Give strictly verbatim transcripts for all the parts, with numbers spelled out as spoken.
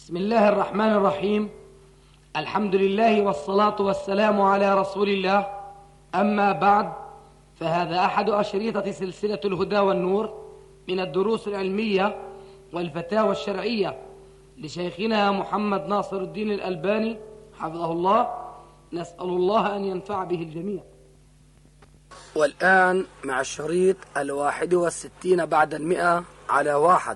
بسم الله الرحمن الرحيم. الحمد لله والصلاة والسلام على رسول الله. أما بعد، فهذا أحد أشريطة سلسلة الهدى والنور من الدروس العلمية والفتاوى الشرعية لشيخنا محمد ناصر الدين الألباني حفظه الله. نسأل الله أن ينفع به الجميع. والآن مع الشريط الواحد والستين بعد المئة على واحد.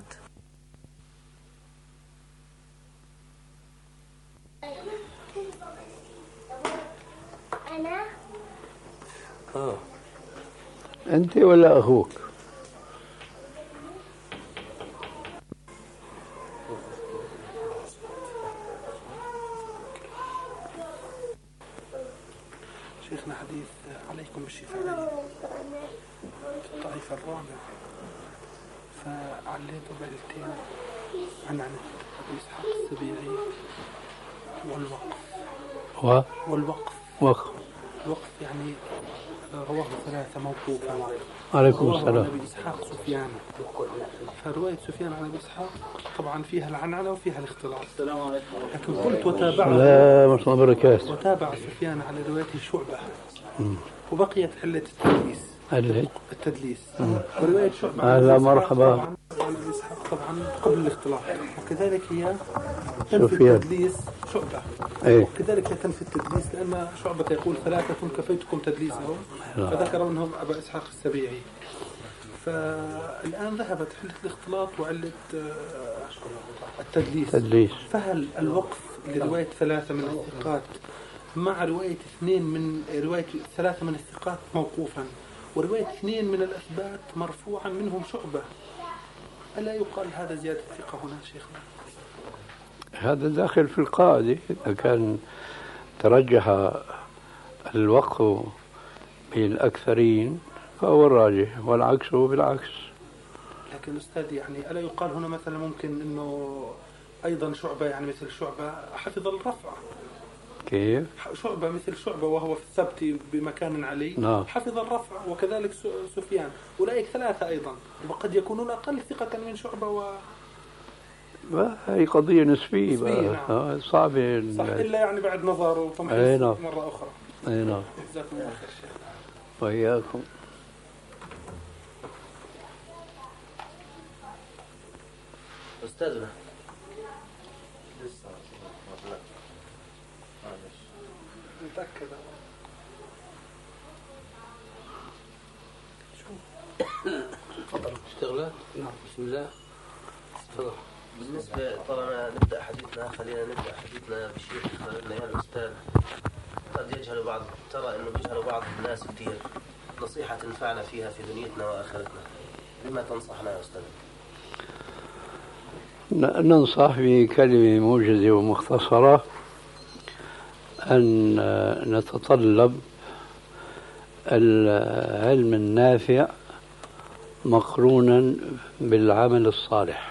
أنا آه. أنت ولا أخوك؟ شيخنا حديث عليكم بالشفاء في الطائف الرابع، فعليته بعلتين عن عن أبي إسحاق السبيعي والوقف و... والوقف وقف الوقف يعني رواه ثلاثة موقوفا. عليكم رواه السلام. عن أبي إسحاق سفيان، فرواية سفيان عن أبي إسحاق طبعا فيها العنعنة وفيها الاختلاط. السلام عليكم. لكن قلت وتابعه لا مش بركات. وتابع سفيان على روايته شعبة، وبقيت علة التدليس علة التدليس ورواية شعبة أهلا مرحبا. طبعا عن أبي إسحاق طبعا قبل الاختلاط، وكذلك هي تنفي سفيان. التدليس شعبة، إيه. وكذلك هي تنفي التدليس لأن شعبة يقول ثلاثة كفيتكم تدليسهم، فذكر منهم أبا إسحاق السبيعي. فالآن ذهبت علة الاختلاط وعلة التدليس. تدليس. فهل الوقف لرواية ثلاثة من الثقات مع رواية اثنين من رواية ثلاثة من الثقات موقوفا ورواية اثنين من الأثبات مرفوعا منهم شعبة، ألا يقال هذا زيادة ثقة هنا شيخنا؟ هذا داخل في القاعدة. إذا كان ترجح الوقف بالأكثرين فهو الراجح، والعكس بالعكس. لكن أستاذ يعني ألا يقال هنا مثلا ممكن أنه أيضا شعبة يعني مثل شعبة حفظ الرفع؟ كيف؟ شعبة مثل شعبة وهو في الثبت بمكان علي، نعم. حفظ الرفع، وكذلك سفيان، أولئك ثلاثة أيضا، وقد يكونون أقل ثقة من شعبة و... هي قضية نسبية, نسبية بقى. نعم. آه صعبة. صح، إلا يعني بعد نظر وتمحيص أي نعم. مرة أخرى. أي نعم. جزاكم الله خير شيخ. وإياكم. أستاذنا متأكد تفضل اشتغلت؟ نعم. بسم الله. تفضل. بالنسبة طالما نبدأ حديثنا، خلينا نبدأ حديثنا بالشيخ يا الأستاذ. قد يجهل بعض ترى إنه يجهل بعض الناس كثير نصيحة تنفعنا فيها في دنيتنا وآخرتنا، بما تنصحنا يا أستاذ؟ ننصح بكلمة موجزة ومختصرة أن نتطلب العلم النافع مقرونا بالعمل الصالح،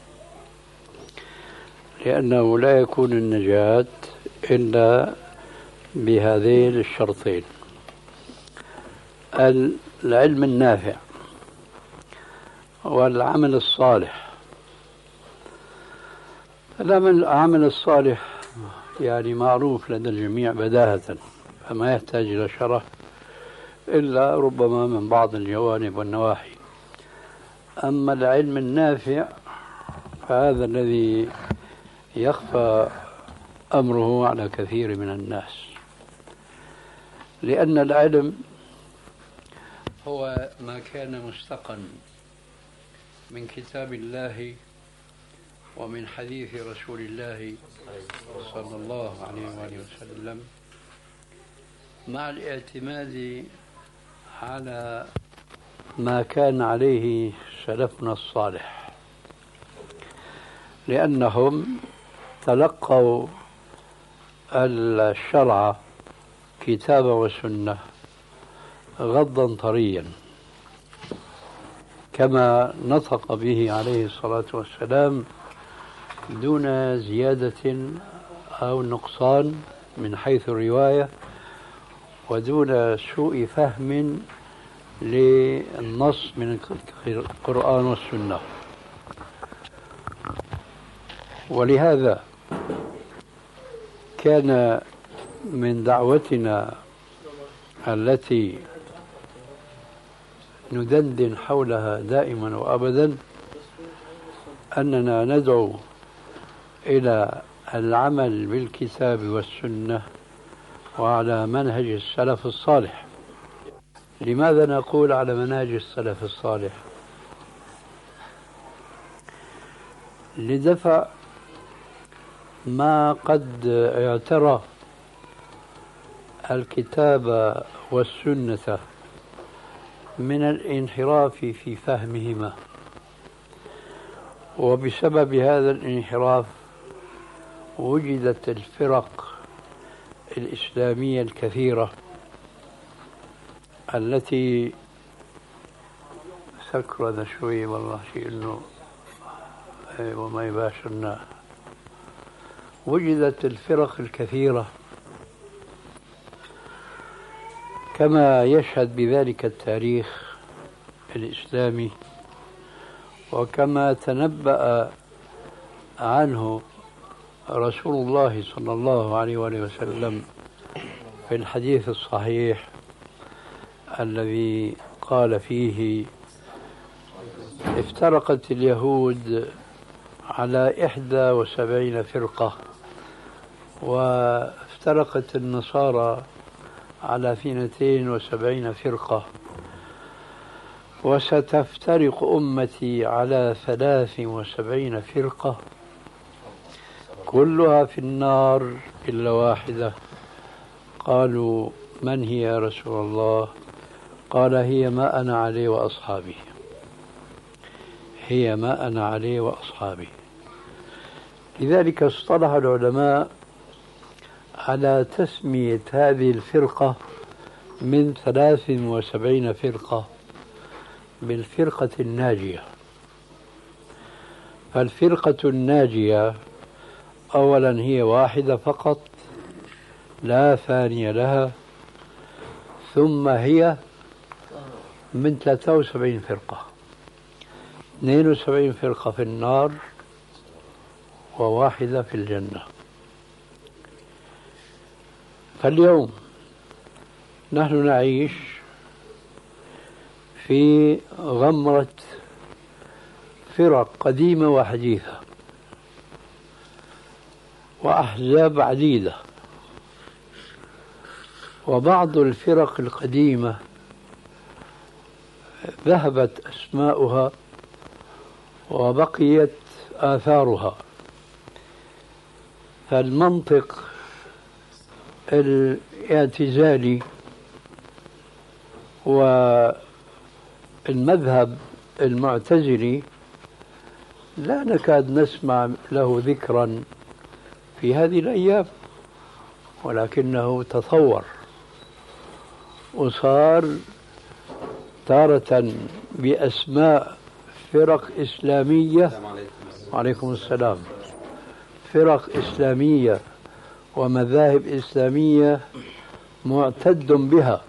لأنه لا يكون النجاة إلا بهذين الشرطين: العلم النافع والعمل الصالح. العمل الصالح يعني معروف لدى الجميع بداهة، فما يحتاج إلى شرح إلا ربما من بعض الجوانب والنواحي. أما العلم النافع فهذا الذي يخفى أمره على كثير من الناس، لأن العلم هو ما كان مستقا من كتاب الله ومن حديث رسول الله صلى الله عليه وآله وسلم، مع الاعتماد على ما كان عليه سلفنا الصالح، لأنهم تلقوا الشرع كتابا وسنة غضا طريا، كما نطق به عليه الصلاة والسلام دون زيادة أو نقصان من حيث الرواية، ودون سوء فهم للنص من القرآن والسنة. ولهذا كان من دعوتنا التي ندندن حولها دائما وأبدا أننا ندعو إلى العمل بالكتاب والسنة وعلى منهج السلف الصالح. لماذا نقول على منهج السلف الصالح؟ لدفع ما قد اعترى الكتاب والسنة من الانحراف في فهمهما، وبسبب هذا الانحراف وجدت الفرق الإسلامية الكثيرة التي سكرنا شوي والله شيء إنه وما يباشرنا. وجدت الفرق الكثيرة كما يشهد بذلك التاريخ الإسلامي، وكما تنبأ عنه رسول الله صلى الله عليه وآله وسلم في الحديث الصحيح الذي قال فيه: افترقت اليهود على إحدى وسبعين فرقة، وافترقت النصارى على اثنتين وسبعين فرقة، وستفترق أمتي على ثلاث وسبعين فرقة كلها في النار إلا واحدة. قالوا: من هي يا رسول الله؟ قال: هي ما أنا عليه وأصحابي، هي ما أنا عليه وأصحابي. لذلك اصطلح العلماء على تسمية هذه الفرقة من ثلاث وسبعين فرقة بالفرقة الناجية. فالفرقة الناجية أولا هي واحدة فقط لا ثانية لها، ثم هي من ثلاثة وسبعين فرقة، اثنين وسبعين فرقة في النار وواحدة في الجنة. فاليوم نحن نعيش في غمرة فرق قديمة وحديثة وأحزاب عديدة، وبعض الفرق القديمة ذهبت أسماؤها وبقيت آثارها. فالمنطق الاعتزالي والمذهب المعتزلي لا نكاد نسمع له ذكرا في هذه الأيام، ولكنه تطور وصار تارة بأسماء فرق إسلامية. وعليكم السلام. فرق إسلامية ومذاهب إسلامية معتد بها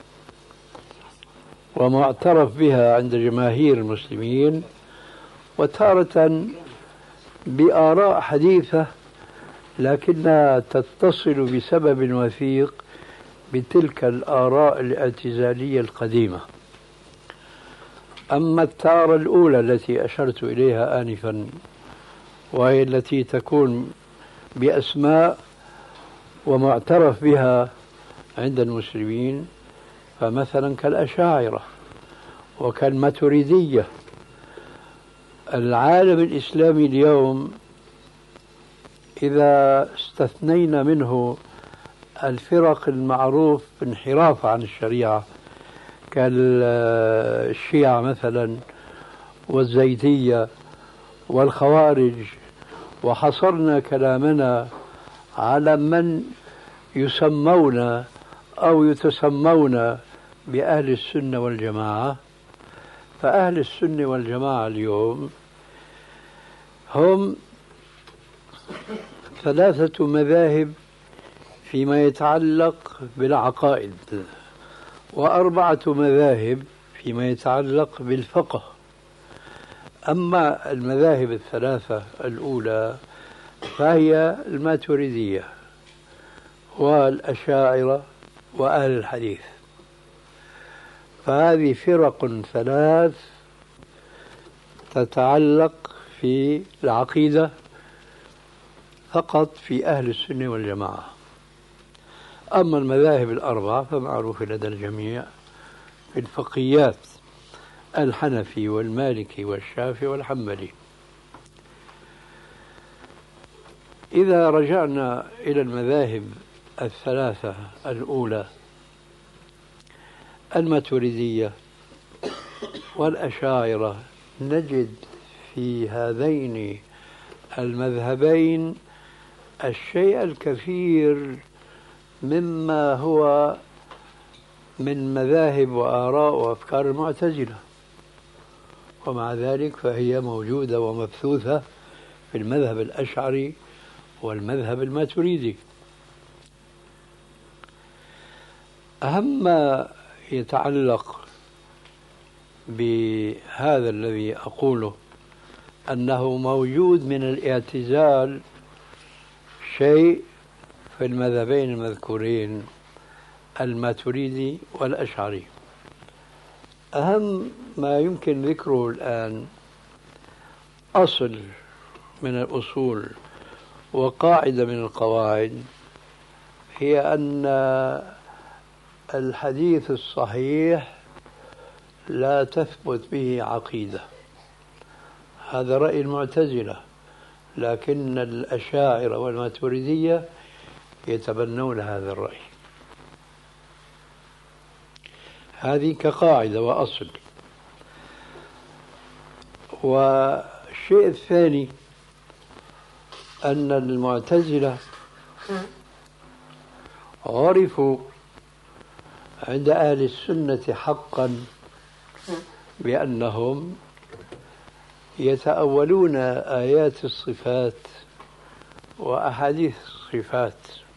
ومعترف بها عند جماهير المسلمين، وتارة بآراء حديثة لكنها تتصل بسبب وثيق بتلك الآراء الاعتزالية القديمة. أما التارة الأولى التي أشرت إليها آنفا، وهي التي تكون بأسماء ومعترف بها عند المسلمين، فمثلا كالأشاعرة وكالماتريدية. العالم الإسلامي اليوم إذا استثنينا منه الفرق المعروف انحراف عن الشريعة كالشيعة مثلا والزيدية والخوارج، وحصرنا كلامنا على من يسمون أو يتسمون بأهل السنة والجماعة، فأهل السنة والجماعة اليوم هم ثلاثة مذاهب فيما يتعلق بالعقائد، وأربعة مذاهب فيما يتعلق بالفقه. أما المذاهب الثلاثة الأولى فهي الماتريدية والأشاعرة وأهل الحديث. فهذه فرق ثلاث تتعلق في العقيدة فقط في أهل السنة والجماعة. أما المذاهب الأربعة فمعروفة لدى الجميع في الفقهيات: الحنفي والمالكي والشافعي والحنبلي. إذا رجعنا إلى المذاهب الثلاثة الأولى، الماتريدية والأشاعرة، نجد في هذين المذهبين الشيء الكثير مما هو من مذاهب وآراء وأفكار المعتزلة، ومع ذلك فهي موجودة ومبثوثة في المذهب الأشعري والمذهب الماتريدي. أهم ما يتعلق بهذا الذي أقوله أنه موجود من الاعتزال شيء في المذهبين المذكورين الماتريدي والأشعري. أهم ما يمكن ذكره الآن أصل من الأصول وقاعدة من القواعد، هي أن الحديث الصحيح لا تثبت به عقيدة. هذا رأي المعتزلة، لكن الأشاعرة والماتريدية يتبنون هذا الرأي. هذه كقاعدة وأصل. والشيء الثاني أن المعتزلة عرفوا عند أهل السنة حقا بأنهم يتأولون آيات الصفات وأحاديث الصفات،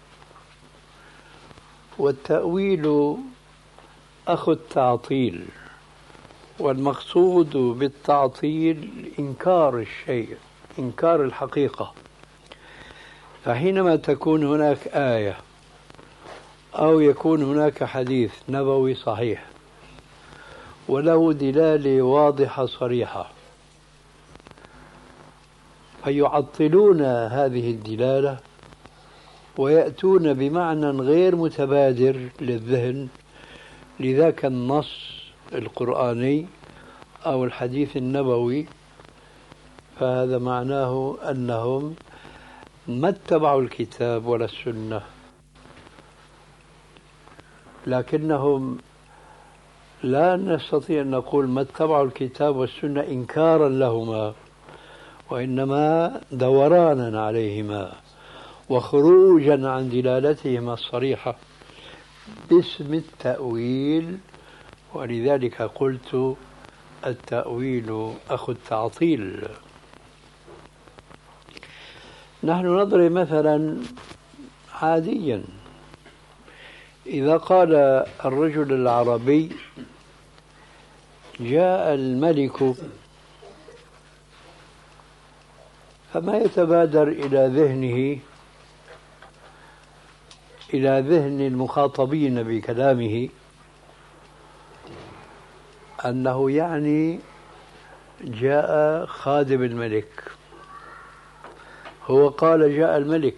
والتأويل أخو التعطيل، والمقصود بالتعطيل إنكار الشيء، إنكار الحقيقة. فحينما تكون هناك آية أو يكون هناك حديث نبوي صحيح وله دلالة واضحة صريحة، فيعطلون هذه الدلالة ويأتون بمعنى غير متبادر للذهن لذاك النص القرآني أو الحديث النبوي. فهذا معناه أنهم ما اتبعوا الكتاب ولا السنة، لكنهم لا نستطيع أن نقول ما اتبعوا الكتاب والسنة إنكارا لهما، وإنما دورانا عليهما وخروجا عن دلالتهما الصريحة باسم التأويل. ولذلك قلت التأويل أخو التعطيل. نحن نضرب مثلا عاديا: إذا قال الرجل العربي جاء الملك، فما يتبادر إلى ذهنه إلى ذهن المخاطبين بكلامه أنه يعني جاء خادم الملك. هو قال جاء الملك،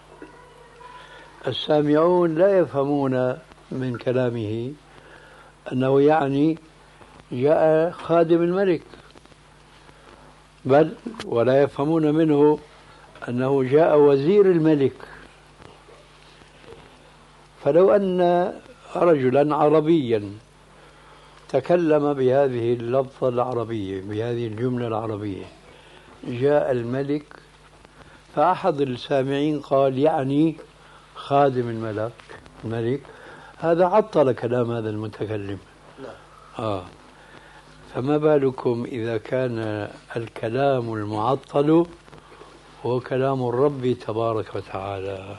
السامعون لا يفهمون من كلامه أنه يعني جاء خادم الملك، بل ولا يفهمون منه أنه جاء وزير الملك. فلو أن رجلا عربيا تكلم بهذه اللفظة العربية، بهذه الجملة العربية، جاء الملك، فأحد السامعين قال يعني خادم الملك الملك، هذا عطل كلام هذا المتكلم. آه. فما بالكم إذا كان الكلام المعطل هو كلام الرب تبارك وتعالى.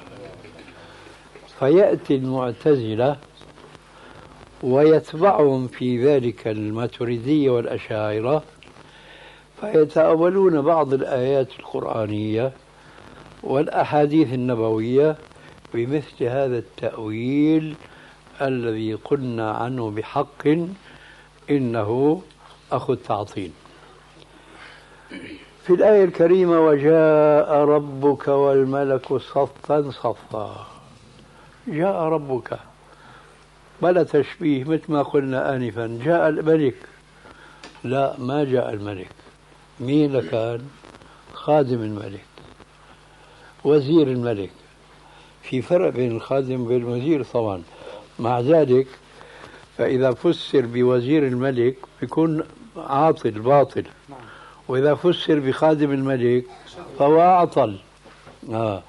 فيأتي المعتزلة ويتبعهم في ذلك الماتريدية والأشاعرة، فيتأولون بعض الآيات القرآنية والأحاديث النبوية بمثل هذا التأويل الذي قلنا عنه بحق إنه أخو التعطيل. في الآية الكريمة وجاء ربك والملك صفا صفا، جاء ربك بلا تشبيه مثل ما قلنا آنفا جاء الملك، لا ما جاء الملك. مين كان؟ خادم الملك، وزير الملك. في فرق بين الخادم وبين الوزير طبعا، مع ذلك فإذا فسر بوزير الملك بيكون عاطل باطل، وإذا فسر بخادم الملك فهو أعطل. آه.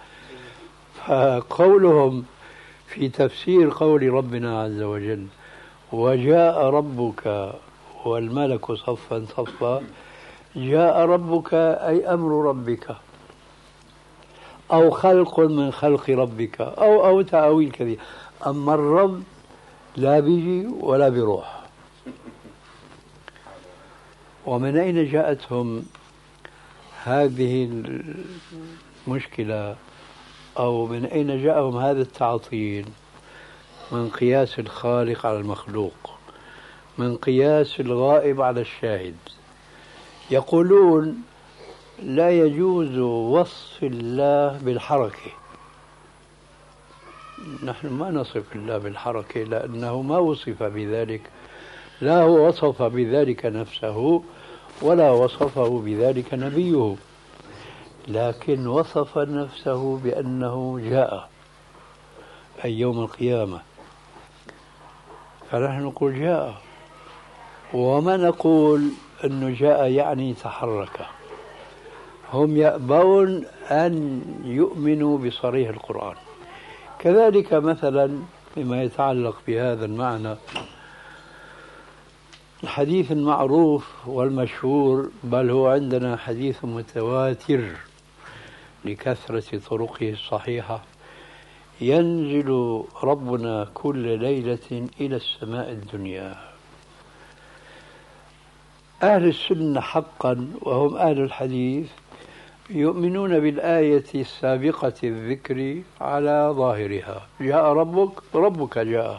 فقولهم في تفسير قول ربنا عز وجل وجاء ربك والملك صفا صفا، جاء ربك أي أمر ربك أو خلق من خلق ربك أو أو تأويل كثير. أما الرب لا بيجي ولا بيروح. ومن أين جاءتهم هذه المشكلة أو من أين جاءهم هذا التعطيل؟ من قياس الخالق على المخلوق، من قياس الغائب على الشاهد. يقولون لا يجوز وصف الله بالحركة. نحن ما نصف الله بالحركة لأنه ما وصف بذلك، لا هو وصف بذلك نفسه ولا وصفه بذلك نبيه، لكن وصف نفسه بأنه جاء أي يوم القيامة، فنحن نقول جاء، وما نقول أنه جاء يعني تحرك. هم يأبون أن يؤمنوا بصريح القرآن. كذلك مثلا بما يتعلق بهذا المعنى الحديث المعروف والمشهور، بل هو عندنا حديث متواتر لكثرة طرقه الصحيحة، ينزل ربنا كل ليلة إلى السماء الدنيا. أهل السنة حقا وهم أهل الحديث يؤمنون بالآية السابقة الذكر على ظاهرها، جاء ربك ربك جاء،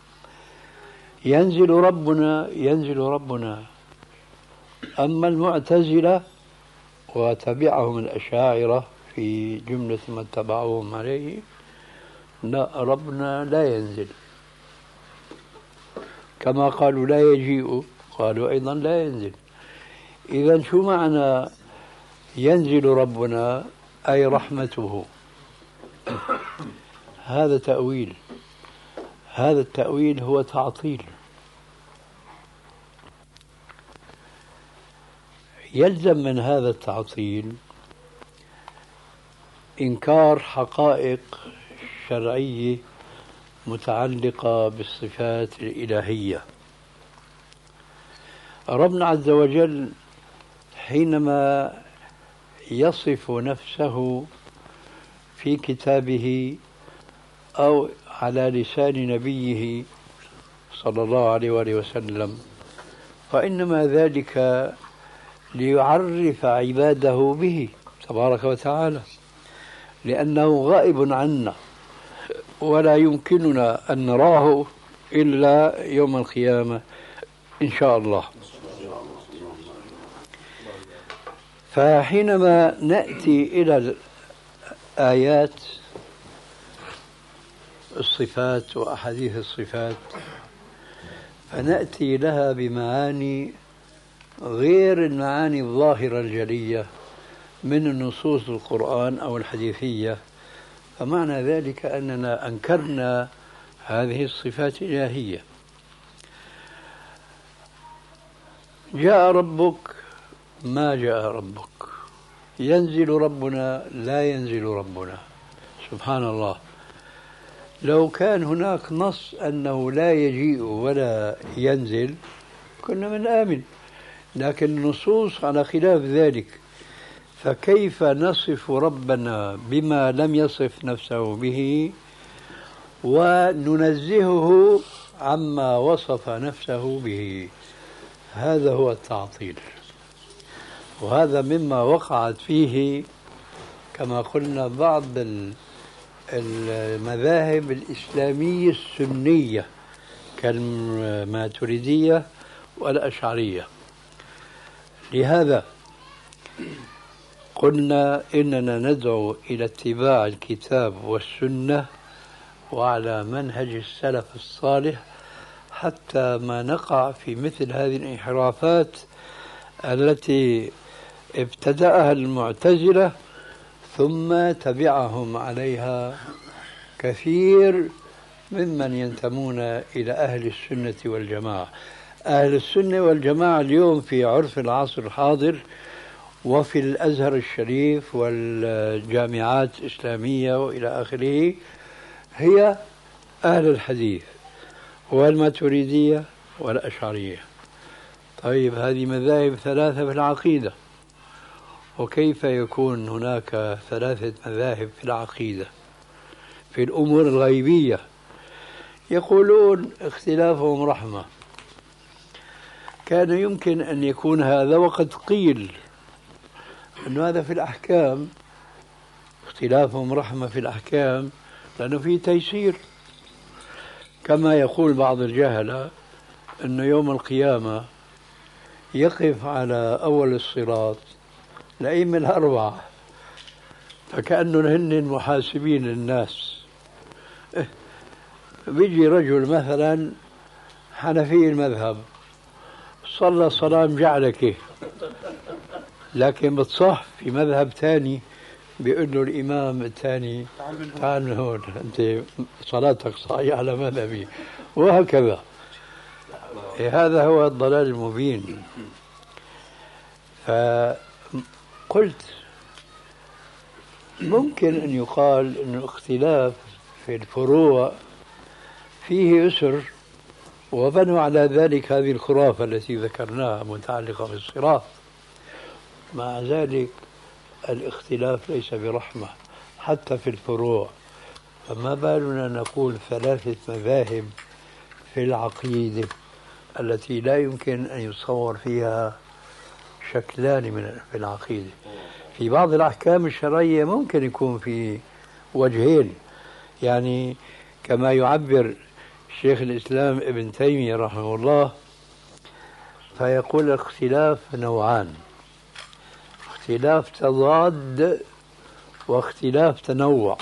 ينزل ربنا ينزل ربنا. أما المعتزلة وتبعهم الأشاعرة في جملة ما اتبعوهم عليه، لا، ربنا لا ينزل، كما قالوا لا يجيء قالوا أيضا لا ينزل. إذن شو معنى ينزل ربنا؟ أي رحمته. هذا تأويل، هذا التأويل هو تعطيل. يلزم من هذا التعطيل إنكار حقائق شرعية متعلقة بالصفات الإلهية. ربنا عز وجل حينما يصف نفسه في كتابه أو على لسان نبيه صلى الله عليه وآله وسلم، فإنما ذلك ليعرف عباده به تبارك وتعالى، لأنه غائب عنا ولا يمكننا أن نراه إلا يوم القيامة إن شاء الله. فحينما نأتي إلى الآيات الصفات وأحاديث الصفات فنأتي لها بمعاني غير المعاني الظاهرة الجلية من النصوص القرآن أو الحديثية، فمعنى ذلك أننا أنكرنا هذه الصفات الإلهية. جاء ربك ما جاء ربك، ينزل ربنا لا ينزل ربنا. سبحان الله، لو كان هناك نص أنه لا يجيء ولا ينزل كنا من آمن، لكن النصوص على خلاف ذلك، فكيف نصف ربنا بما لم يصف نفسه به وننزهه عما وصف نفسه به؟ هذا هو التعطيل، وهذا مما وقعت فيه كما قلنا بعض المذاهب الإسلامية السنية كالماتريدية والأشعرية. لهذا قلنا إننا ندعو إلى اتباع الكتاب والسنة وعلى منهج السلف الصالح حتى ما نقع في مثل هذه الانحرافات التي ابتدأها المعتزلة ثم تبعهم عليها كثير ممن ينتمون إلى أهل السنة والجماعة. أهل السنة والجماعة اليوم في عرف العصر الحاضر وفي الأزهر الشريف والجامعات الإسلامية وإلى آخره هي أهل الحديث والماتريدية والأشعرية. طيب هذه مذاهب ثلاثة في العقيدة، وكيف يكون هناك ثلاثة مذاهب في العقيدة في الأمور الغيبية؟ يقولون اختلافهم رحمة. كان يمكن أن يكون هذا، وقد قيل أن هذا في الأحكام، اختلافهم رحمة في الأحكام لأنه فيه تيسير، كما يقول بعض الجهلة أن يوم القيامة يقف على أول الصراط الأئمة الأربعة فكأنهم هن محاسبين الناس. بيجي رجل مثلا حنفي المذهب صلى صلاة مجعلكة، لكن بتصح في مذهب ثاني بيقول له الإمام الثاني تعال من هون أنت صلاتك صحيحة على مذهبي، وهكذا. هذا هو الضلال المبين. فقلت ممكن أن يقال أن الاختلاف في الفروع فيه يسر، وبنوا على ذلك هذه الخرافة التي ذكرناها متعلقة بالصراط. مع ذلك الاختلاف ليس برحمة حتى في الفروع، فما بالنا نقول ثلاثة مذاهب في العقيدة التي لا يمكن أن يتصور فيها شكلان من في العقيدة. في بعض الأحكام الشرعية ممكن يكون في وجهين، يعني كما يعبر شيخ الإسلام ابن تيمية رحمه الله فيقول الاختلاف نوعان: اختلاف تضاد واختلاف تنوع.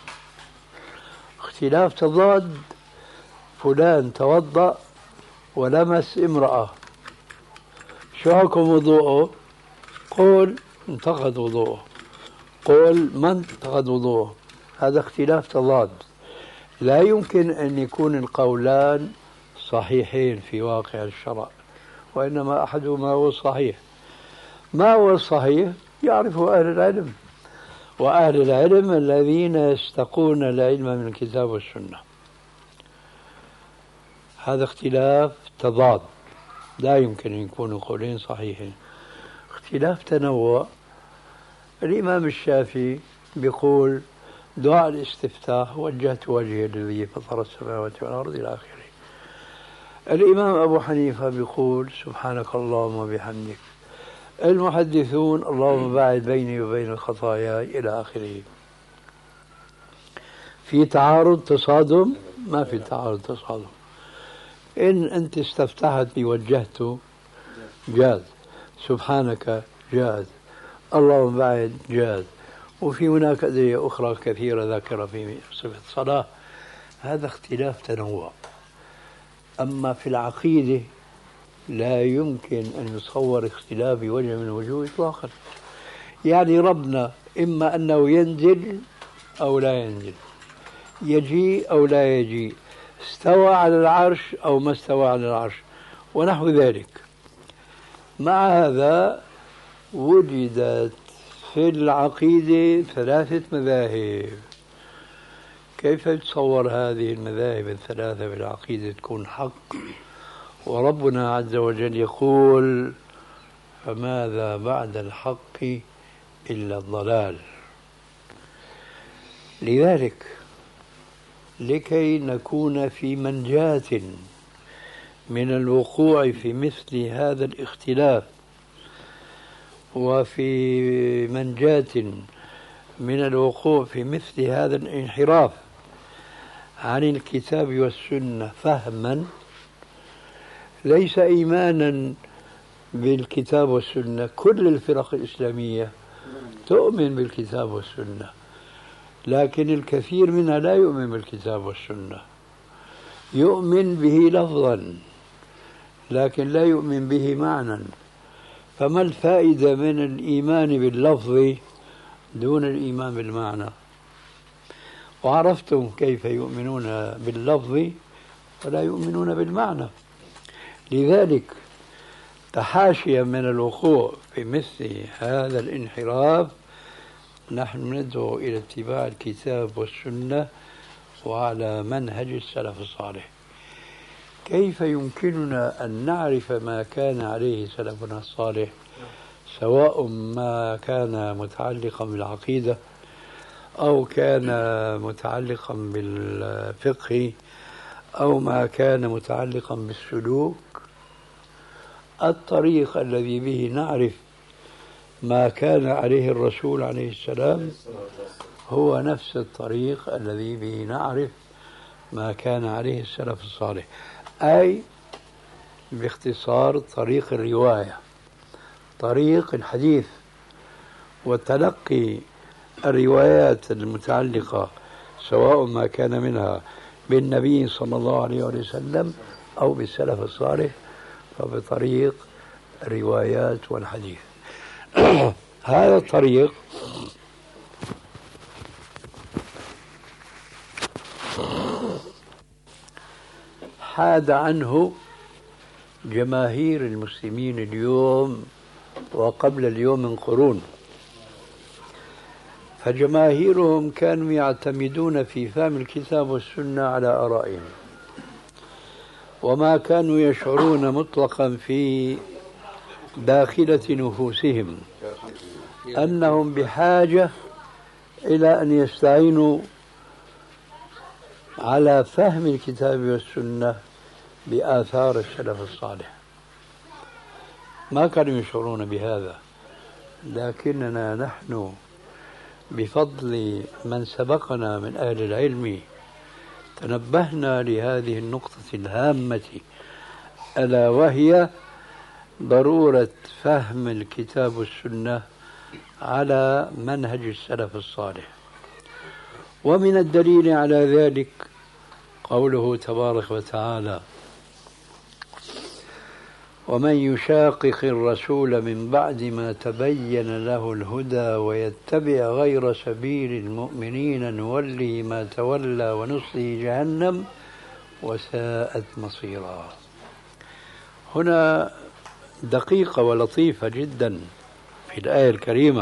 اختلاف تضاد: فلان توضأ ولمس امرأة، شو حكم وضوءه؟ قول انتقد وضوءه، قول ما انتقد وضوءه. هذا اختلاف تضاد، لا يمكن أن يكون القولان صحيحين في واقع الشرع، وإنما أحدهما هو الصحيح. ما هو الصحيح؟ يعرفه أهل العلم، وأهل العلم الذين يستقون العلم من الكتاب والسنة. هذا اختلاف تضاد، لا يمكن أن يكونوا قولين صحيحين. اختلاف تنوع: الإمام الشافعي بيقول دعاء الاستفتاح وجهت وجهي الذي فطر السماوات والأرض إلى آخره. الإمام أبو حنيفة بيقول سبحانك اللهم وبحمدك. المحدثون اللهم باعد بيني وبين الخطايا إلى آخره. في تعارض تصادم؟ ما في تعارض تصادم. إن أنت استفتحت بوجهته جاز، سبحانك جاز، اللهم باعد جاز، وفي هناك أدعية أخرى كثيرة ذاكرة في صفة الصلاة. هذا اختلاف تنوع. أما في العقيدة لا يمكن أن يصور اختلاف بوجه من الوجوه إطلاقا. يعني ربنا إما أنه ينزل أو لا ينزل، يجيء أو لا يجيء، استوى على العرش أو ما استوى على العرش، ونحو ذلك. مع هذا وجدت في العقيدة ثلاثة مذاهب. كيف يتصور هذه المذاهب الثلاثة في العقيدة تكون حق، وربنا عز وجل يقول فماذا بعد الحق إلا الضلال؟ لذلك لكي نكون في منجاة من الوقوع في مثل هذا الاختلاف، وفي منجاة من الوقوع في مثل هذا الانحراف عن الكتاب والسنة فهما ليس إيمانا بالكتاب والسنة. كل الفرق الإسلامية تؤمن بالكتاب والسنة، لكن الكثير منها لا يؤمن بالكتاب والسنة، يؤمن به لفظا لكن لا يؤمن به معنى. فما الفائدة من الإيمان باللفظ دون الإيمان بالمعنى؟ وعرفتم كيف يؤمنون باللفظ ولا يؤمنون بالمعنى. لذلك تحاشيا من الوقوع في مثل هذا الانحراف نحن ندعو إلى اتباع الكتاب والسنة وعلى منهج السلف الصالح. كيف يمكننا أن نعرف ما كان عليه سلفنا الصالح، سواء ما كان متعلقا بالعقيدة أو كان متعلقا بالفقه أو ما كان متعلقا بالسلوك؟ الطريق الذي به نعرف ما كان عليه الرسول عليه السلام هو نفس الطريق الذي به نعرف ما كان عليه السلف الصالح، أي باختصار طريق الرواية، طريق الحديث وتلقي الروايات المتعلقة سواء ما كان منها بالنبي صلى الله عليه وسلم أو بالسلف الصالح فبطريق الروايات والحديث. هذا الطريق حاد عنه جماهير المسلمين اليوم وقبل اليوم من قرون. فجماهيرهم كانوا يعتمدون في فهم الكتاب والسنة على آرائهم، وما كانوا يشعرون مطلقا في داخلة نفوسهم أنهم بحاجة إلى أن يستعينوا على فهم الكتاب والسنة بآثار السلف الصالح. ما كانوا يشعرون بهذا، لكننا نحن بفضل من سبقنا من أهل العلم تنبهنا لهذه النقطة الهامة، ألا وهي ضرورة فهم الكتاب والسنة على منهج السلف الصالح. ومن الدليل على ذلك قوله تبارك وتعالى: ومن يشاقق الرسول من بعد ما تبين له الهدى ويتبع غير سبيل المؤمنين نوله ما تولى ونصله جهنم وساءت مصيرا. هنا دقيقة ولطيفة جدا في الآية الكريمة.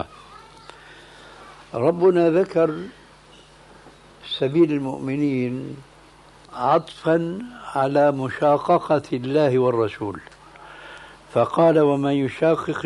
ربنا ذكر سبيل المؤمنين عطفا على مشاققة الله والرسول، فقال: ومن يشاقق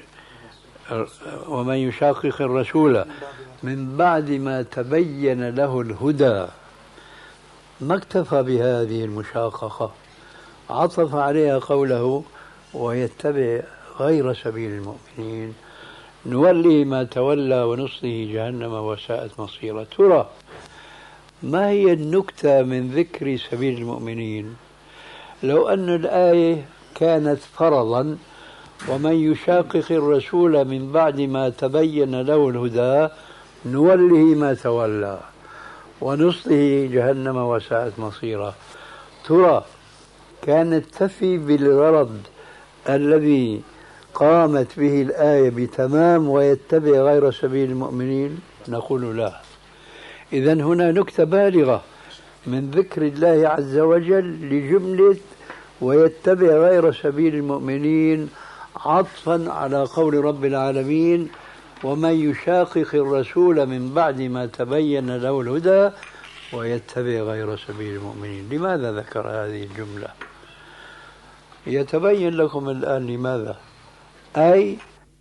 ومن يشاقق الرسول من بعد ما تبين له الهدى. ما اكتفى بهذه المشاققة، عطف عليها قوله: ويتبع غير سبيل المؤمنين نولي ما تولى ونصله جهنم وساءت مصيرا. ترى ما هي النكتة من ذكر سبيل المؤمنين؟ لو أن الآية كانت فرضا: ومن يشاقق الرسول من بعد ما تبين له الهدى نوله ما تولى ونصله جهنم وساءت مصيرا، ترى كانت تفي بالغرض الذي قامت به الآية بتمام ويتبع غير سبيل المؤمنين؟ نقول لا. إذن هنا نكتة بالغة من ذكر الله عز وجل لجملة ويتبع غير سبيل المؤمنين عطفا على قول رب العالمين: ومن يشاقق الرسول من بعد ما تبين له الهدى ويتبع غير سبيل المؤمنين. لماذا ذكر هذه الجملة؟ يتبين لكم الآن لماذا. أي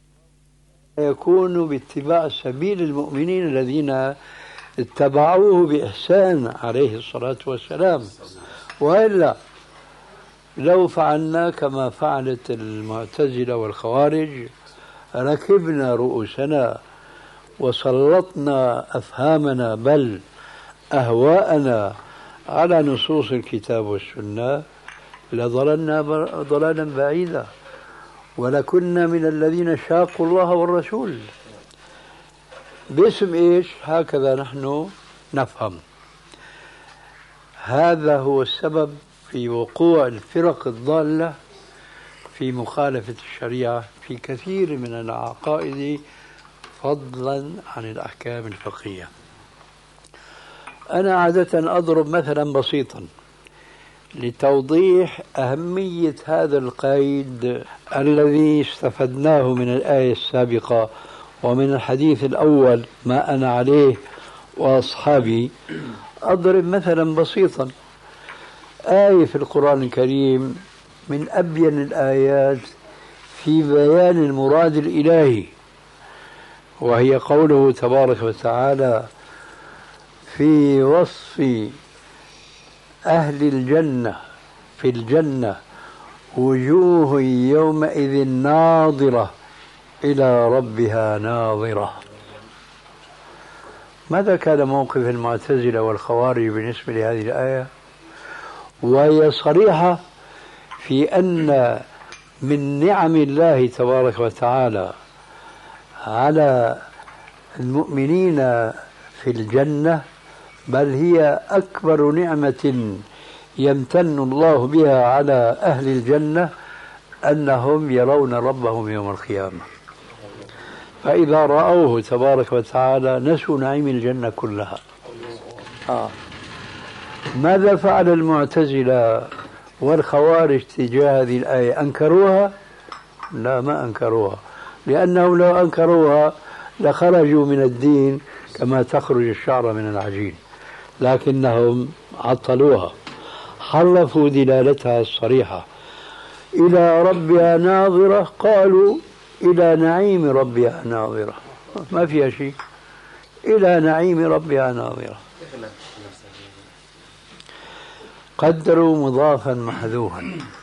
يكون باتباع سبيل المؤمنين الذين اتبعوه بإحسان عليه الصلاة والسلام. وإلا لو فعلنا كما فعلت المعتزلة والخوارج ركبنا رؤوسنا وسلطنا أفهامنا بل أهواءنا على نصوص الكتاب والسنة لضللنا ضلالا بعيدا، ولكنا من الذين شاقوا الله والرسول. باسم إيش؟ هكذا نحن نفهم. هذا هو السبب في وقوع الفرق الضالة في مخالفة الشريعة في كثير من العقائد فضلا عن الأحكام الفقهية. أنا عادة أضرب مثلا بسيطا لتوضيح أهمية هذا القيد الذي استفدناه من الآية السابقة ومن الحديث الأول ما أنا عليه وأصحابي. أضرب مثلا بسيطا آية في القرآن الكريم من أبين الآيات في بيان المراد الإلهي، وهي قوله تبارك وتعالى في وصف أهل الجنة في الجنة وجوه يومئذ ناظرة إلى ربها ناظرة. ماذا كان موقف المعتزلة والخوارج بالنسبة لهذه الآية؟ وهي صريحة في أن من نعم الله تبارك وتعالى على المؤمنين في الجنة، بل هي أكبر نعمة يمتن الله بها على أهل الجنة، أنهم يرون ربهم يوم القيامة. فإذا رأوه تبارك وتعالى نسوا نعيم الجنة كلها. آه. ماذا فعل المعتزلة والخوارج تجاه هذه الآية؟ أنكروها؟ لا، ما أنكروها، لأنهم لو أنكروها لخرجوا من الدين كما تخرج الشعر من العجين، لكنهم عطلوها، حرفوا دلالتها الصريحة. إلى ربها ناظرة، قالوا إلى نعيم ربها ناظرة، ما فيها شيء، إلى نعيم ربها ناظرة. قدروا مضافا محذوفا.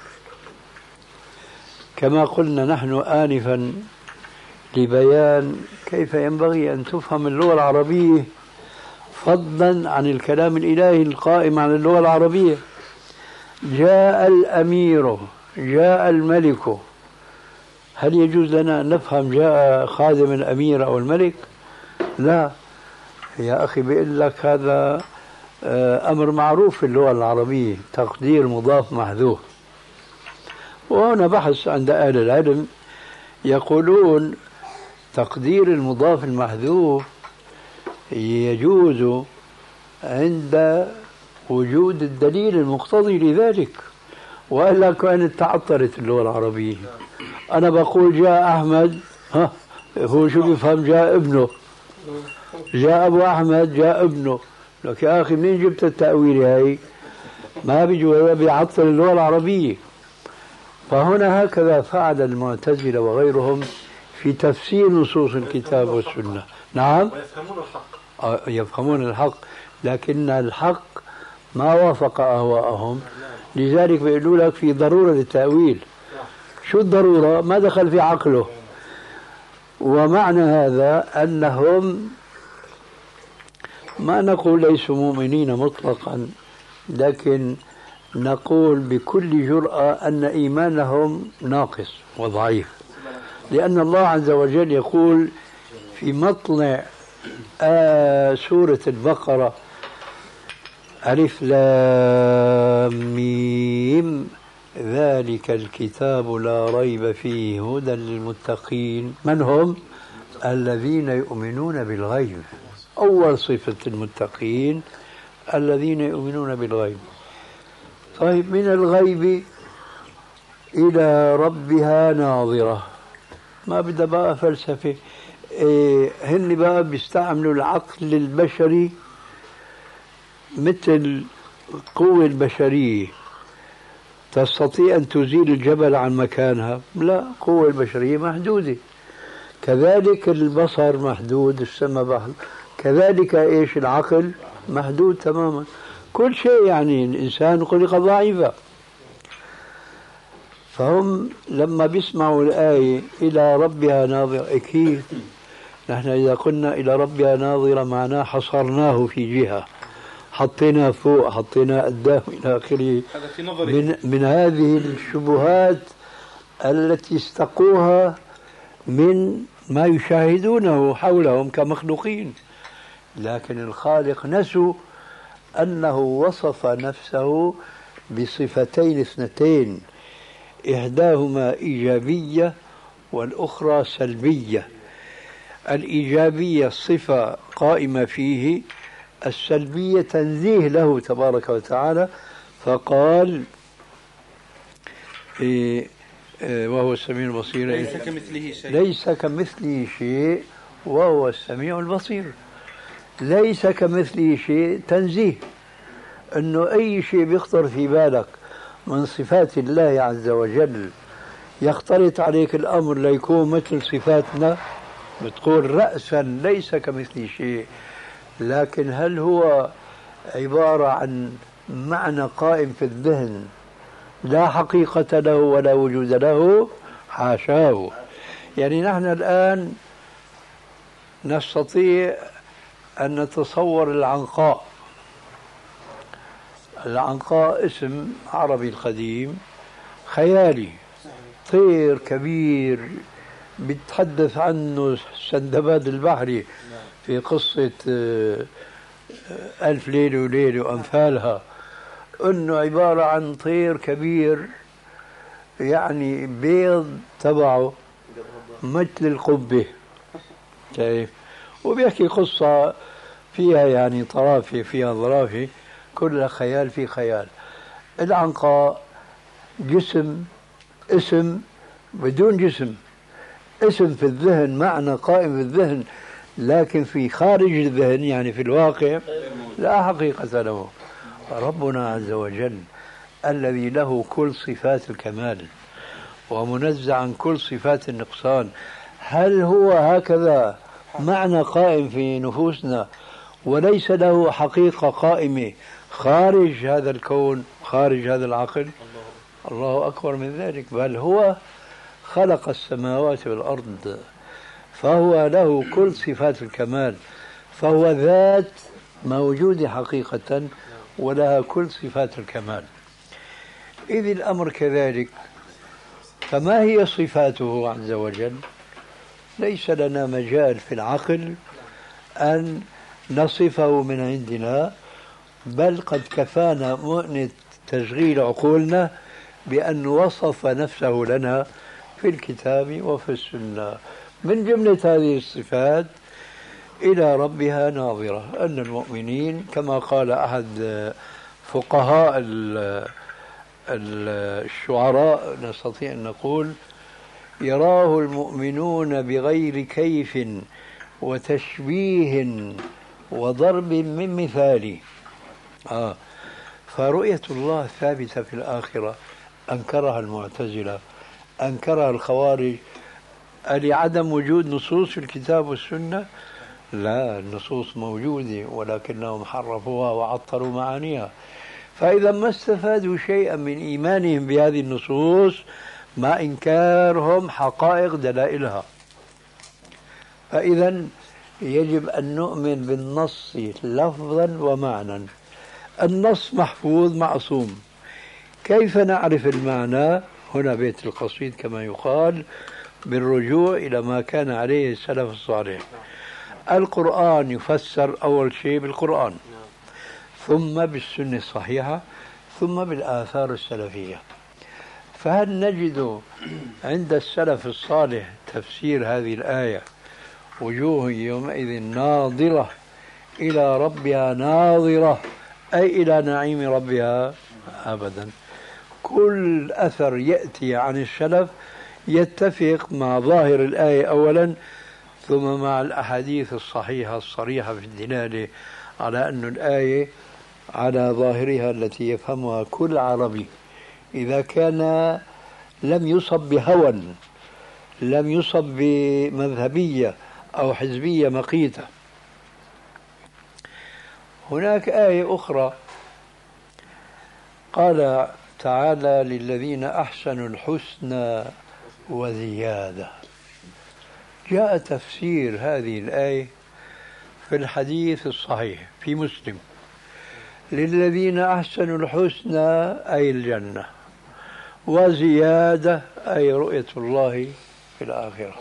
كما قلنا نحن آنفا لبيان كيف ينبغي أن تفهم اللغة العربية فضلا عن الكلام الإلهي القائم على اللغة العربية. جاء الأمير، جاء الملك، هل يجوز لنا أن نفهم جاء خادم الأمير أو الملك؟ لا يا أخي، بيقول لك هذا أمر معروف في اللغة العربية، تقدير مضاف محذوف. وهنا بحث عند أهل العلم يقولون تقدير المضاف المحذوف يجوز عند وجود الدليل المقتضي لذلك، وإلا كانت تعطلت اللغة العربية. أنا بقول جاء أحمد، ها هو شو بيفهم؟ جاء ابنه. جاء أبو أحمد، جاء ابنه. لك يا أخي منين جبت التأويل هاي؟ ما بيجوا، بيعطل اللغة العربية. فهنا هكذا فعل المعتزلة وغيرهم في تفسير نصوص الكتاب والسنة. نعم، ويفهمون الحق. آه يفهمون الحق، لكن الحق ما وافق أهواءهم، لذلك بيقولوا لك في ضرورة للتأويل. شو الضرورة؟ ما دخل في عقله. ومعنى هذا أنهم ما نقول ليسوا مؤمنين مطلقا، لكن نقول بكل جرأة أن إيمانهم ناقص وضعيف، لأن الله عز وجل يقول في مطلع آه سورة البقرة: ألف لام ميم ذلك الكتاب لا ريب فيه هدى للمتقين. من هم؟ الذين يؤمنون بالغيب. أول صفة المتقين الذين يؤمنون بالغيب. طيب، من الغيب إلى ربها ناظرة، ما بدها بقى فلسفة. إيه هن بقى بيستعملوا العقل البشري مثل القوة البشرية. تستطيع أن تزيل الجبل عن مكانها؟ لا، القوة البشرية محدودة. كذلك البصر محدود، السمع بحر، كذلك إيش العقل محدود تماما. كل شيء يعني الإنسان خلق ضعيفا. فهم لما بيسمعوا الآية إلى ربها ناظر، أكيد نحن إذا قلنا إلى ربها ناظرة معناه حصرناه في جهة، حطينا فوق، حطينا قدام إلى آخره. هذا في نظري. من, من هذه الشبهات التي استقوها من ما يشاهدونه حولهم كمخلوقين. لكن الخالق نسوا أنه وصف نفسه بصفتين اثنتين، إحداهما إيجابية والأخرى سلبية. الإيجابية صفة قائمة فيه، السلبية تنزيه له تبارك وتعالى، فقال إيه وهو السميع البصير ليس كمثله شيء ليس كمثله شيء وهو السميع البصير. ليس كمثله شيء تنزيه، أنه أي شيء بيخطر في بالك من صفات الله عز وجل يختلط عليك الأمر ليكون مثل صفاتنا، بتقول رأسا ليس كمثله شيء. لكن هل هو عبارة عن معنى قائم في الذهن لا حقيقة له ولا وجود له؟ حاشاه. يعني نحن الآن نستطيع أن نتصور العنقاء. العنقاء اسم عربي القديم خيالي، طير كبير بيتحدث عنه سندباد البحري في قصة ألف ليلة وليلة وأمثالها، أنه عبارة عن طير كبير يعني بيض تبعه مثل القبة، كيف؟ وبيحكي قصة فيها يعني طرافة فيها ظرافة، كلها خيال في خيال. العنقاء جسم، اسم بدون جسم، اسم في الذهن، معنى قائم في الذهن، لكن في خارج الذهن يعني في الواقع لا حقيقة له. ربنا عز وجل الذي له كل صفات الكمال ومنزع عن كل صفات النقصان، هل هو هكذا معنى قائم في نفوسنا وليس له حقيقة قائمة خارج هذا الكون، خارج هذا العقل؟ الله أكبر من ذلك، بل هو خلق السماوات والأرض، فهو له كل صفات الكمال، فهو ذات موجودة حقيقة ولها كل صفات الكمال. إذ الأمر كذلك، فما هي صفاته عز وجل؟ ليس لنا مجال في العقل أن نصفه من عندنا، بل قد كفانا مؤنة تشغيل عقولنا بأن وصف نفسه لنا في الكتاب وفي السنة. من جملة هذه الصفات إلى ربها ناظرة، أن المؤمنين كما قال أحد فقهاء الشعراء نستطيع أن نقول: يراه المؤمنون بغير كيف وتشبيه وضرب من مثال. آه فرؤية الله ثابتة في الآخرة أنكرها المعتزلة، أنكرها الخوارج. لعدم وجود نصوص في الكتاب والسنة؟ لا، النصوص موجودة ولكنهم حرفوها وعطروا معانيها. فإذا ما استفادوا شيئا من إيمانهم بهذه النصوص مع إنكارهم حقائق دلائلها. فإذا يجب أن نؤمن بالنص لفظا ومعنى. النص محفوظ معصوم، كيف نعرف المعنى؟ هنا بيت القصيد كما يقال، بالرجوع إلى ما كان عليه السلف الصالح. القرآن يفسر أول شيء بالقرآن، ثم بالسنة الصحيحة، ثم بالآثار السلفية. فهل نجد عند السلف الصالح تفسير هذه الآية: وجوه يومئذ ناظرة إلى ربها ناظرة، أي إلى نعيم ربها؟ أبدا. كل أثر يأتي عن السلف يتفق مع ظاهر الآية أولا، ثم مع الأحاديث الصحيحة الصريحة في الدلالة على أن الآية على ظاهرها التي يفهمها كل عربي، إذا كان لم يصب بهوى، لم يصب بمذهبية أو حزبية مقيتة. هناك آية أخرى قال تعالى: للذين أحسنوا الحسنى وزيادة. جاء تفسير هذه الآية في الحديث الصحيح في مسلم: للذين أحسنوا الحسنى أي الجنة، وزيادة أي رؤية الله في الآخرة.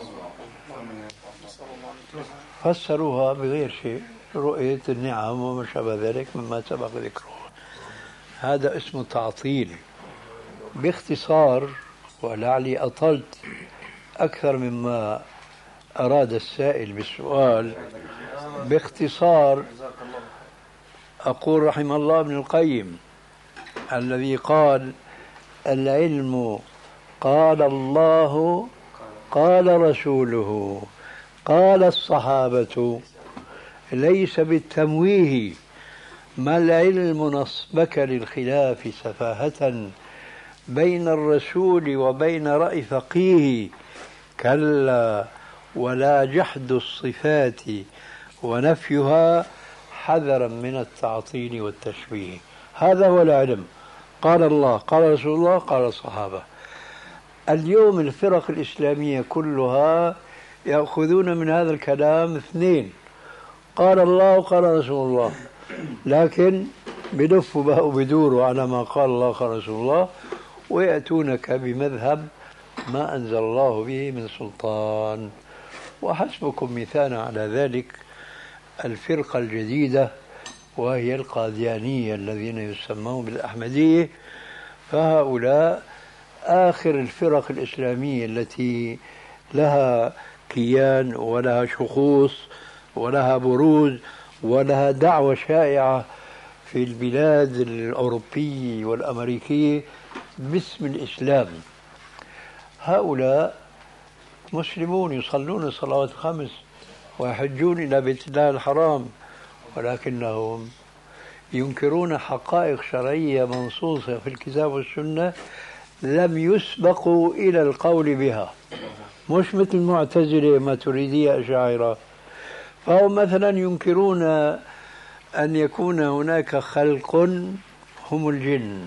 فسروها بغير شيء، رؤية النعم وما شابه ذلك مما سبق ذكره. هذا اسمه تعطيل. باختصار، ولعلي أطلت أكثر مما أراد السائل بالسؤال، باختصار أقول رحم الله ابن القيم الذي قال: العلم قال الله قال رسوله قال الصحابة، ليس بالتمويه. ما العلم نصبك للخلاف سفاهة بين الرسول وبين رأي فقيه، كلا ولا جحد الصفات ونفيها حذرا من التعطيل والتشبيه. هذا هو العلم. قال الله قال رسول الله قال الصحابة. اليوم الفرق الإسلامية كلها يأخذون من هذا الكلام اثنين: قال الله وقال رسول الله، لكن بدفوا بقوا بدوروا على ما قال الله قال رسول الله، ويأتونك بمذهب ما أنزل الله به من سلطان. وحسبكم مثالا على ذلك الفرقة الجديدة، وهي القاديانية الذين يسمون بالأحمدية. فهؤلاء آخر الفرق الإسلامية التي لها كيان ولها شخوص ولها بروز ولها دعوة شائعة في البلاد الأوروبية والأمريكية باسم الإسلام. هؤلاء مسلمون يصلون الصلوات الخمس ويحجون إلى بيت الله الحرام، ولكنهم ينكرون حقائق شرعية منصوصة في الكتاب والسنة لم يسبقوا إلى القول بها، مش مثل المعتزلة ماتريدية أشاعرة. فهم مثلا ينكرون أن يكون هناك خلق هم الجن،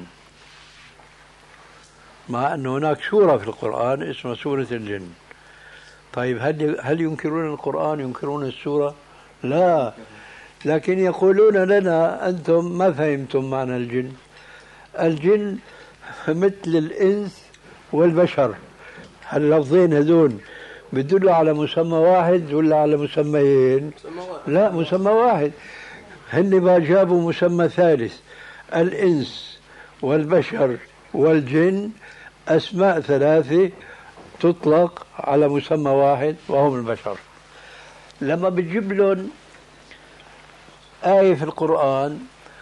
مع أن هناك سورة في القرآن اسمها سورة الجن. طيب هل هل ينكرون القرآن ينكرون السورة؟ لا، لكن يقولون لنا أنتم ما فهمتم معنى الجن. الجن مثل الإنس والبشر. هاللفظين هذول بيدلوا على مسمى واحد ولا على مسميين؟ لا، مسمى واحد. هن ما جابوا مسمى ثالث: الإنس والبشر والجن، أسماء ثلاثة تطلق على مسمى واحد وهم البشر. لما بتجيب لهم آية في القرآن: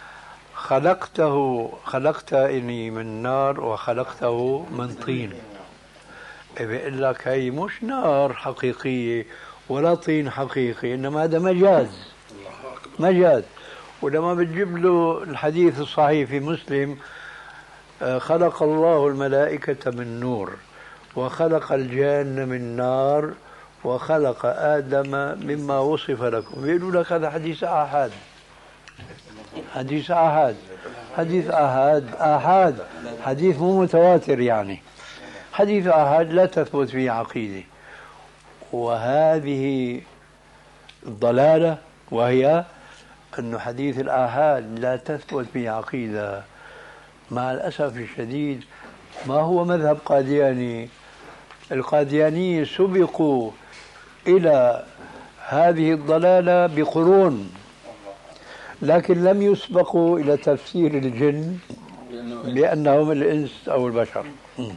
خلقته خلقتني من نار وخلقته من طين، بيقول لك هي مش نار حقيقية ولا طين حقيقي، إنما هذا مجاز مجاز. ولما بتجيب له الحديث الصحيح في مسلم: خلق الله الملائكة من نور وخلق الجان من نار وخلق آدم مما وصف لكم، بيقولوا لك هذا حديث آحاد. حديث آحاد حديث آحاد آحاد حديث مو متواتر، يعني حديث آحاد لا تثبت فيه عقيدة. وهذه الضلالة، وهي أن حديث الآحاد لا تثبت فيه عقيدة. مع الأسف الشديد ما هو مذهب قادياني. القاديانية سبقوا إلى هذه الضلالة بقرون، لكن لم يسبقوا إلى تفسير الجن بأنهم الإنس أو البشر.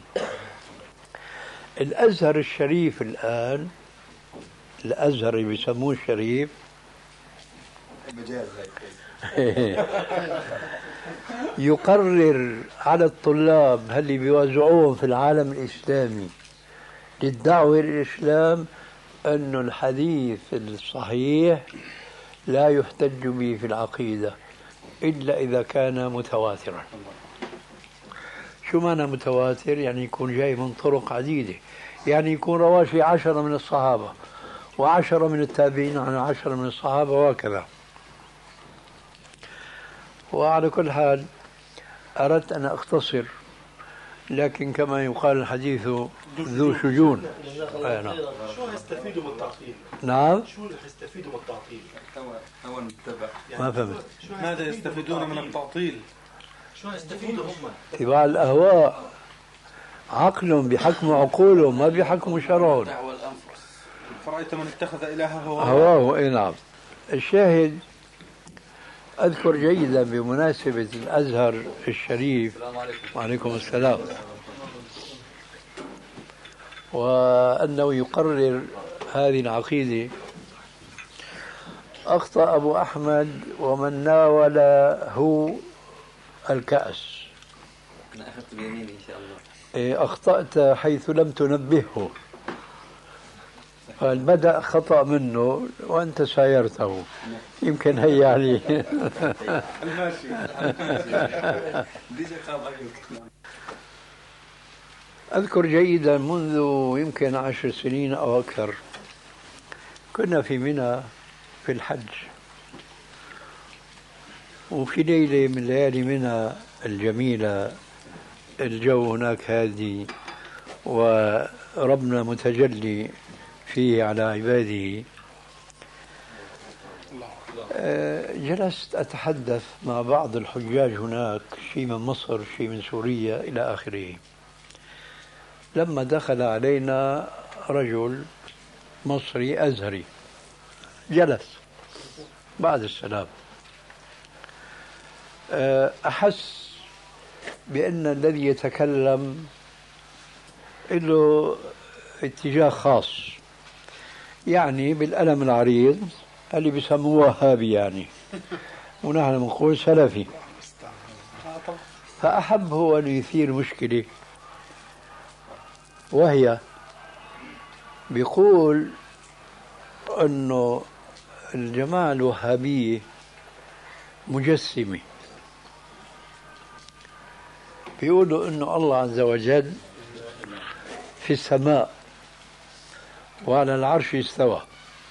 الأزهر الشريف الآن، الأزهر اللي بيسموه الشريف، يقرر على الطلاب اللي بيوزعوهم في العالم الإسلامي للدعوة إلى الإسلام أن الحديث الصحيح لا يحتج به في العقيدة إلا إذا كان متواترا. شو معنى متواتر؟ يعني يكون جاي من طرق عديدة، يعني يكون رواه في عشرة من الصحابة وعشرة من التابعين عن عشرة من الصحابة وهكذا. وعلى كل حال أردت أن أختصر لكن كما يقال الحديث ذو شجون. آه نعم. شو هيستفيدوا من التعطيل؟ نعم شو هيستفيدوا من التعطيل؟ هو المتبع. ما فهمت. ماذا يستفيدون من التعطيل؟ شو هيستفيدوا هم؟ اتباع الأهواء عقلهم بحكم عقولهم ما بحكم شرعهم. فرأيت من اتخذ إلهه هواه. اي نعم. الشاهد أذكر جيدا بمناسبة الأزهر الشريف، وعليكم السلام، وأنه يقرر هذه العقيدة، أخطأ أبو أحمد ومن ناوله الكأس. أنا أخذت بيميني إن شاء الله. أخطأت حيث لم تنبهه، فالبدأ خطأ منه وأنت سايرته، يمكن هي عليه. أذكر جيدا منذ يمكن عشر سنين أو أكثر كنا في منى في الحج، وفي ليلة من ليالي منى الجميلة، الجو هناك هادي وربنا متجلي فيه على عباده. جلست أتحدث مع بعض الحجاج هناك، شيء من مصر شيء من سوريا إلى آخره، لما دخل علينا رجل مصري أزهري جلس بعد السلام. أحس بأن الذي يتكلم له اتجاه خاص، يعني بالقلم العريض اللي بيسموه وهابي يعني، ونحن نقول سلفي. فأحب هو أن يثير مشكلة، وهي بيقول أنه الجماعة الوهابية مجسمة، بيقولوا أنه الله عز وجل في السماء وعلى العرش استوى.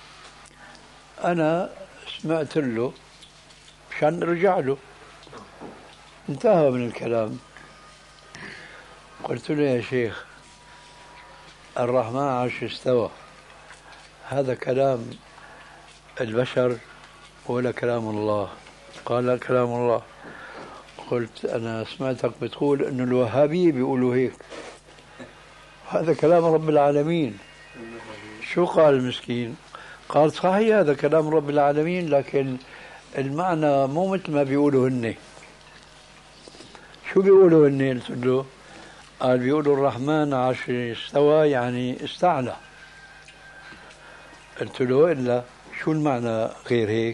أنا سمعت له مشان نرجع له، انتهى من الكلام. قلت له يا شيخ الرحمن عرش استوى، هذا كلام البشر ولا كلام الله؟ قال لا كلام الله. قلت أنا سمعتك بتقول أنه الوهابية بيقولوا هيك، هذا كلام رب العالمين. شو قال المسكين؟ قال صحيح هذا كلام رب العالمين، لكن المعنى مو مثل ما بيقولوا هن. شو بيقولوا هن؟ قلت له قال بيقولوا الرحمن عرش استوى يعني استعلى. قلت له إلا شو المعنى غير هيك؟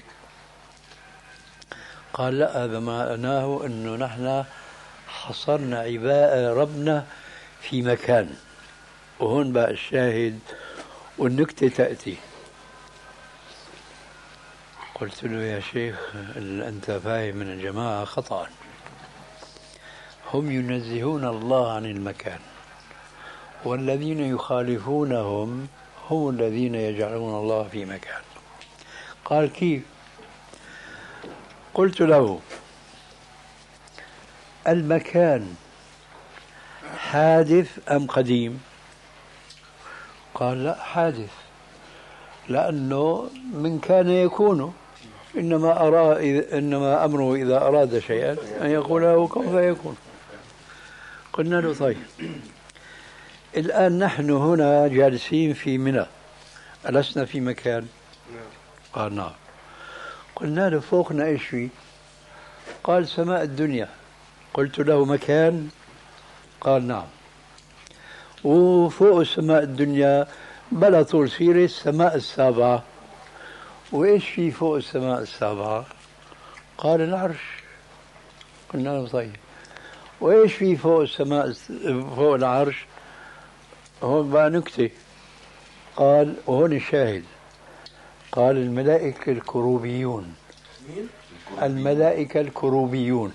قال لا، هذا معناه أنه نحن حصرنا عباء ربنا في مكان. وهون بقى الشاهد والنكتة تأتي. قلت له يا شيخ أنت فاهم من الجماعة خطأ، هم ينزهون الله عن المكان، والذين يخالفونهم هم الذين يجعلون الله في مكان. قال كيف؟ قلت له المكان حادث أم قديم؟ قال لا حادث، لأنه من كان يكون، إنما أرى إنما أمره إذا أراد شيئا أن يقول له كن فيكون. قلنا له طيب الآن نحن هنا جالسين في منى، ألسنا في مكان؟ قال نعم. قلنا له فوقنا إيش فيه؟ قال سماء الدنيا. قلت له مكان؟ قال نعم. وفوق السماء الدنيا بلا طول سيرة السماء السابعة. وإيش في فوق السماء السابعة؟ قال العرش. قلنا له طيب وإيش في فوق السماء فوق العرش؟ هون بقى نكتة. قال وهون الشاهد، قال الملائكة الكروبيون. الملائكة الكروبيون.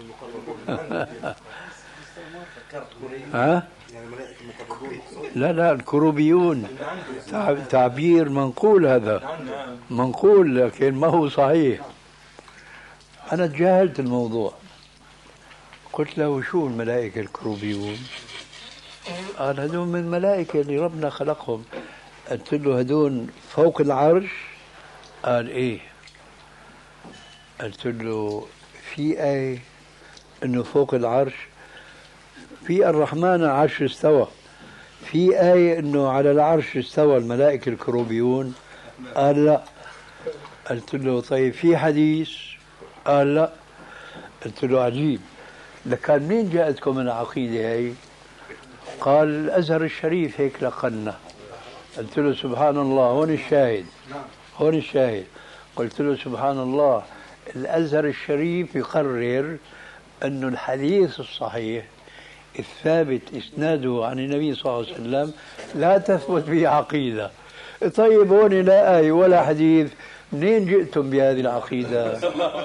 ها؟ لا لا الكروبيون تعبير منقول، هذا منقول لكن ما هو صحيح. أنا تجاهلت الموضوع. قلت له شو الملائكة الكروبيون؟ قال هدول من الملائكة اللي ربنا خلقهم. قلت له هدول فوق العرش؟ قال إيه. قلت له في آية إنه فوق العرش؟ في الرحمن العرش استوى. في آية إنه على العرش استوى الملائكة الكروبيون؟ قال لا. قلت له طيب في حديث؟ قال لا. قلت له عجيب، لكان منين جاءتكم العقيدة هاي؟ قال الأزهر الشريف هيك لقنا. قلت له سبحان الله، هون الشاهد، هون الشاهد. قلت له سبحان الله، الأزهر الشريف يقرر أن الحديث الصحيح الثابت إسناده عن النبي صلى الله عليه وسلم لا تثبت به عقيدة. طيب هون لا آية ولا حديث، منين جئتم بهذه العقيدة؟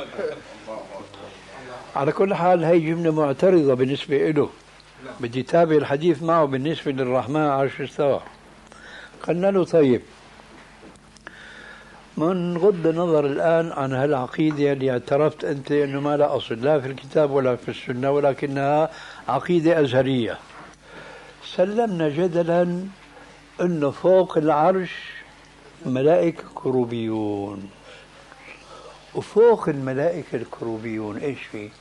على كل حال هي جملة معترضة بالنسبة له، بدي تابع الحديث معه بالنسبة للرحمن عرش استوى. قلنا له طيب من غض النظر الآن عن هالعقيدة اللي اعترفت أنت أنه ما لا أصل لا في الكتاب ولا في السنة ولكنها عقيدة أزهرية، سلمنا جدلا أنه فوق العرش ملائكة كروبيون، وفوق الملائكة الكروبيون إيش في؟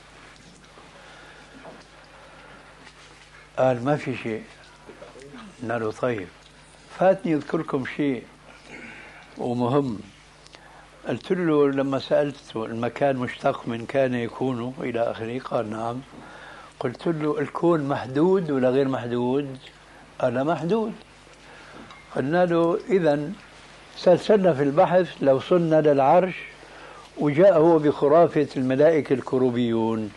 قال ما في شيء. قلنا له طيب فاتني أذكركم شيء ومهم. قلت له لما سألته المكان مشتق من كان يكون إلى آخره، قال نعم. قلت له الكون محدود ولا غير محدود؟ قال محدود. قلنا له إذن سلسلنا في البحث لو صلنا للعرش وجاء هو بخرافة الملائكة الكروبيون،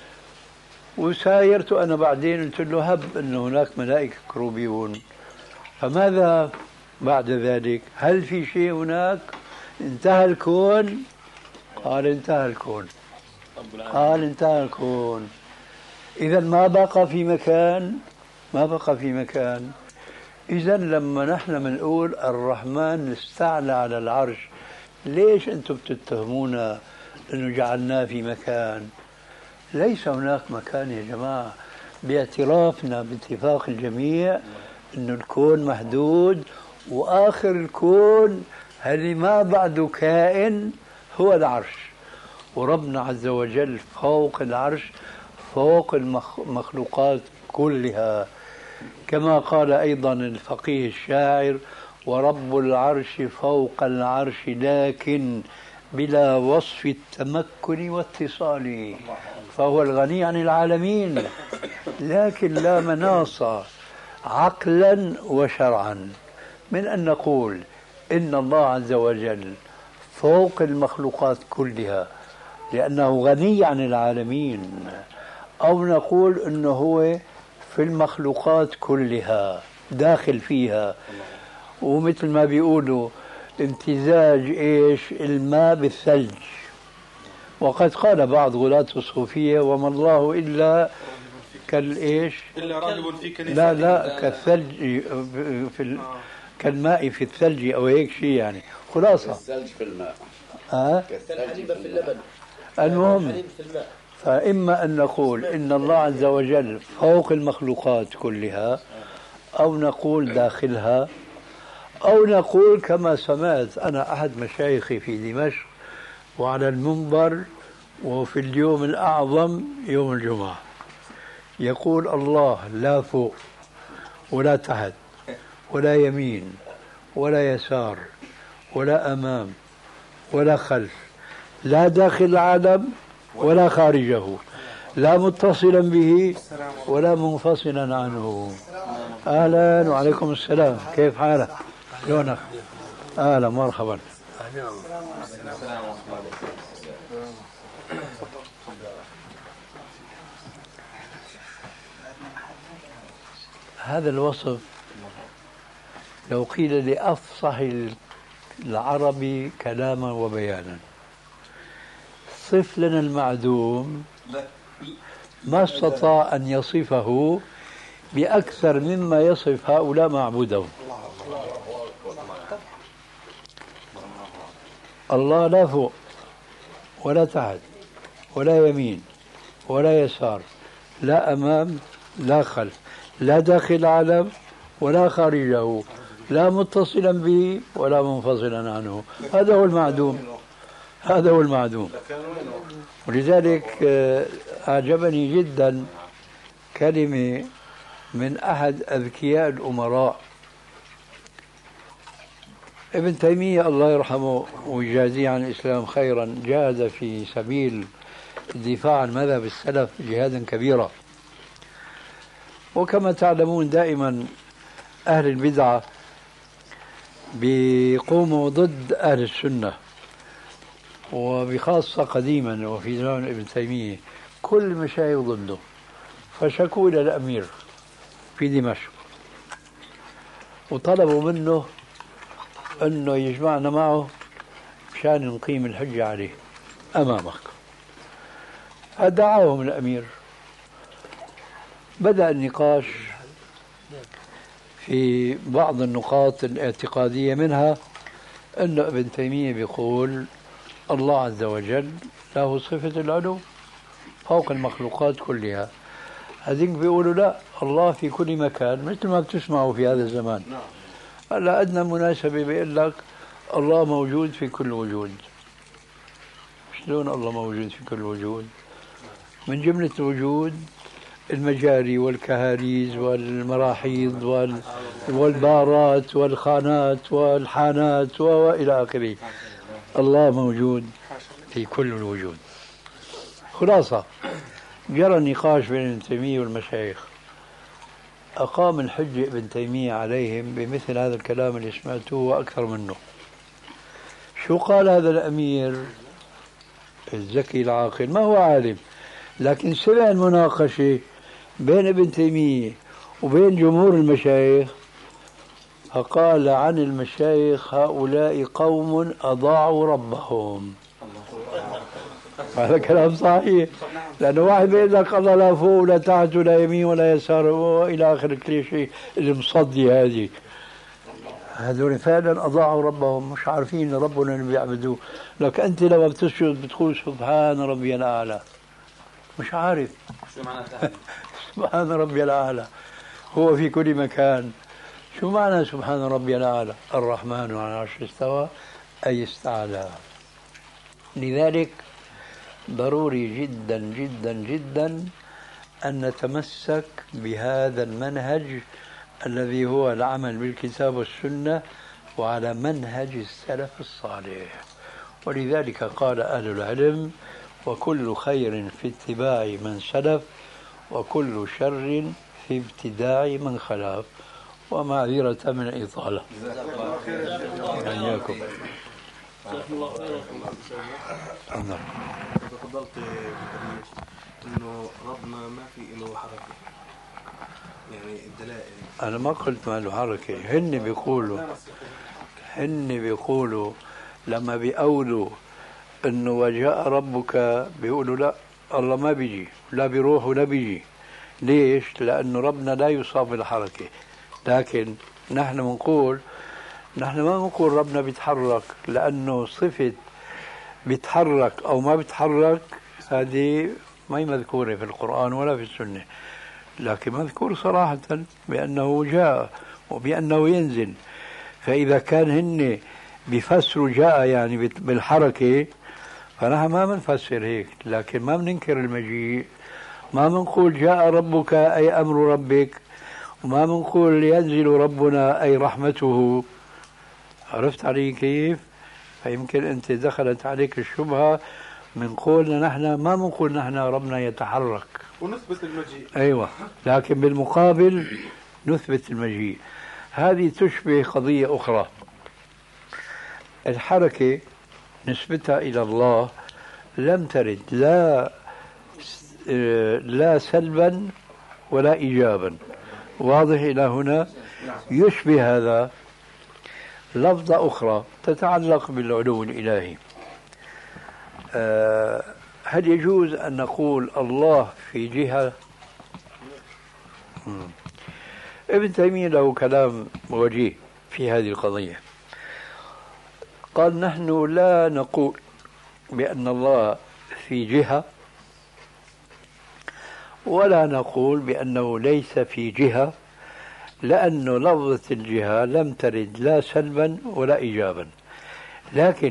وسايرت أنا بعدين قلت له هب أن هناك ملائكة كروبيون، فماذا بعد ذلك؟ هل في شيء هناك؟ انتهى الكون؟ قال انتهى الكون. قال انتهى الكون. إذا ما بقى في مكان، ما بقى في مكان. إذا لما نحن بنقول الرحمن استعلى على العرش، ليش أنتم بتتهمونا أنه جعلناه في مكان؟ ليس هناك مكان يا جماعة، باعترافنا باتفاق الجميع أن الكون محدود، وآخر الكون اللي ما بعده كائن هو العرش، وربنا عز وجل فوق العرش، فوق المخلوقات كلها، كما قال أيضا الفقيه الشاعر: ورب العرش فوق العرش لكن بلا وصف التمكن واتصال، فهو الغني عن العالمين لكن لا مناص عقلا وشرعا من أن نقول إن الله عز وجل فوق المخلوقات كلها لأنه غني عن العالمين، أو نقول إنه هو في المخلوقات كلها داخل فيها، ومثل ما بيقولوا امتزاج إيش الماء بالثلج. وقد قال بعض غلاة الصوفية: وما الله إلا كالإيش إلا راغب في كنيسة، لا لا كالثلج في ال... كالماء في الثلج أو هيك شيء، يعني خلاصة الثلج في الماء، ها كالحليب في اللبن. المهم، فإما أن نقول إن الله عز وجل فوق المخلوقات كلها، أو نقول داخلها، أو نقول كما سمعت أنا أحد مشايخي في دمشق وعلى المنبر وفي اليوم الأعظم يوم الجمعة يقول: الله لا فوق ولا تحت ولا يمين ولا يسار ولا أمام ولا خلف، لا داخل العالم ولا خارجه، لا متصلا به ولا منفصلا عنه. أهلا وعليكم السلام، كيف حالك؟ شلونك؟ أهلا مرحبا. هذا الوصف لو قيل لأفصح العربي كلاما وبيانا: صف لنا المعدوم، ما استطاع أن يصفه بأكثر مما يصف هؤلاء معبودهم. الله لا فوق ولا تحت ولا يمين ولا يسار، لا أمام لا خلف، لا داخل العالم ولا خارجه، لا متصلا به ولا منفصلا عنه. هذا هو المعدوم، هذا هو المعدوم. ولذلك أعجبني جدا كلمة من أحد أذكياء الأمراء ابن تيمية الله يرحمه ويجازيه عن الإسلام خيرا، جاهد في سبيل الدفاع عن مذهب السلف جهادا كبيرا. وكما تعلمون دائما أهل البدعة بيقوموا ضد أهل السنة، وبخاصة قديما وفي زمان ابن تيمية كل المشايخ ضده، فشكوا إلى الأمير في دمشق وطلبوا منه أنه يجمعنا معه مشان نقيم الحجة عليه أمامك. فدعاهم الأمير، بدأ النقاش في بعض النقاط الاعتقادية، منها أن ابن تيمية بيقول الله عز وجل له صفة العلو فوق المخلوقات كلها. هذيك بيقولوا لا، الله في كل مكان مثل ما بتسمعوا في هذا الزمان. هلا أدنى مناسبة بيقول لك الله موجود في كل وجود. شلون الله موجود في كل وجود؟ من جملة الوجود المجاري والكهاريز والمراحيض والبارات والخانات والحانات وإلى آخره. الله موجود في كل الوجود. خلاصة جرى النقاش بين ابن تيمية والمشايخ، أقام الحجة ابن تيمية عليهم بمثل هذا الكلام اللي سمعتوه وأكثر منه. شو قال هذا الأمير الذكي العاقل؟ ما هو عالم، لكن سمع المناقشة بين ابن تيمية وبين جمهور المشايخ، فقال عن المشايخ هؤلاء قوم أضاعوا ربهم. هذا كلام صحيح، لأنه واحد بيقول لك الله لا فوق ولا تحت ولا يمين ولا يسار وإلى آخر كل شيء المصدي هذه، هذول فعلا أضاعوا ربهم، مش عارفين ربنا اللي بيعبدوه. لك أنت لما بتسجد بتقول سبحان ربي الأعلى، مش عارف سبحان ربي الأعلى هو في كل مكان. شو معنى سبحان ربي الأعلى؟ الرحمن على العرش استوى أي استعلى. لذلك ضروري جدا جدا جدا أن نتمسك بهذا المنهج الذي هو العمل بالكتاب والسنة وعلى منهج السلف الصالح. ولذلك قال أهل العلم وكل خير في اتباع من سلف وكل شر في ابتداع من خلف. ومعذرة من الإطالة. إياكم. نعم. تفضلت إنه ربنا ما في له حركة، يعني الدلائل. أنا ما قلت ما له حركة، هن بيقولوا هن بيقولوا لما بيقولوا إنه وجاء ربك بيقولوا لا، الله ما بيجي، لا بيروح ولا بيجي. ليش؟ لأنه ربنا لا يصاب بالحركة. لكن نحن بنقول نحن ما بنقول ربنا بيتحرك، لأنه صفة بيتحرك أو ما بيتحرك هذه ما هي مذكورة في القرآن ولا في السنة، لكن مذكور صراحة بأنه جاء وبأنه ينزل. فإذا كان هن بيفسروا جاء يعني بالحركة، فنحن ما بنفسر هيك، لكن ما بننكر المجيء. ما بنقول جاء ربك أي أمر ربك، وما بنقول ينزل ربنا أي رحمته. عرفت علي كيف؟ فيمكن أنت دخلت عليك الشبهة من قولنا نحن ما بنقول نحن ربنا يتحرك ونثبت المجيء. أيوة، لكن بالمقابل نثبت المجيء. هذه تشبه قضية أخرى. الحركة نسبتها إلى الله لم ترد لا لا سلبا ولا إيجابا. واضح إلى هنا؟ يشبه هذا لفظة أخرى تتعلق بالعلو الإلهي. أه هل يجوز أن نقول الله في جهة؟ مم. ابن تيمية له كلام وجيه في هذه القضية. قال نحن لا نقول بأن الله في جهة، ولا نقول بأنه ليس في جهة، لأن لفظة الجهة لم ترد لا سلبا ولا إيجابا. لكن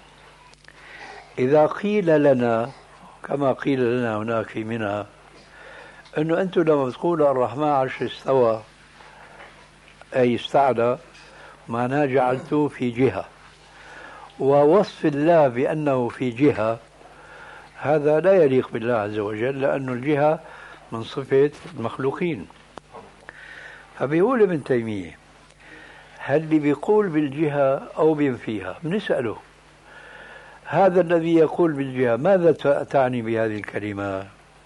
إذا قيل لنا كما قيل لنا هناك في منى أنه أنتم لما تقولوا الرحمن عرش استوى أي استعلى، معناه جعلتوه في جهة، ووصف الله بأنه في جهة هذا لا يليق بالله عز وجل، لأن الجهة من صفة المخلوقين. فبيقول ابن تيمية هل اللي بيقول بالجهة أو بينفيها؟ بنسأله هذا الذي يقول بالجهة ماذا تعني بهذه الكلمة؟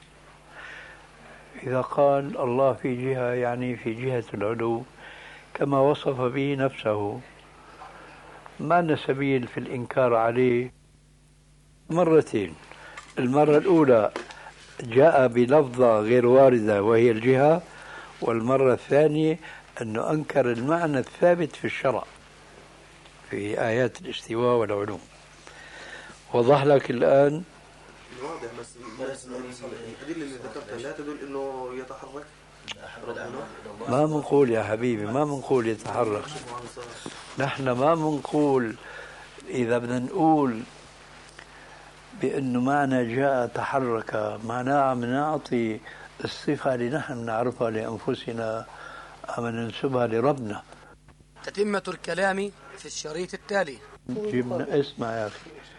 إذا قال الله في جهة يعني في جهة العلو كما وصف به نفسه، ما لنا سبيل في الإنكار عليه مرتين. المرة الأولى جاء بلفظة غير واردة وهي الجهة، والمرة الثانية أنه أنكر المعنى الثابت في الشرع في آيات الاستواء والعلوم. وضح لك الآن؟ واضح، بس الأدلة اللي ذكرتها لا تدل أنه يتحرك. ما منقول يا حبيبي، ما منقول يتحرك. نحن ما منقول. إذا بدنا نقول بأنه معنى جاء تحرك معناه عم نعطي الصفة اللي نحن نعرفها لأنفسنا أم ننسبها لربنا. تتمة الكلام في الشريط التالي. جبنا اسمع يا أخي،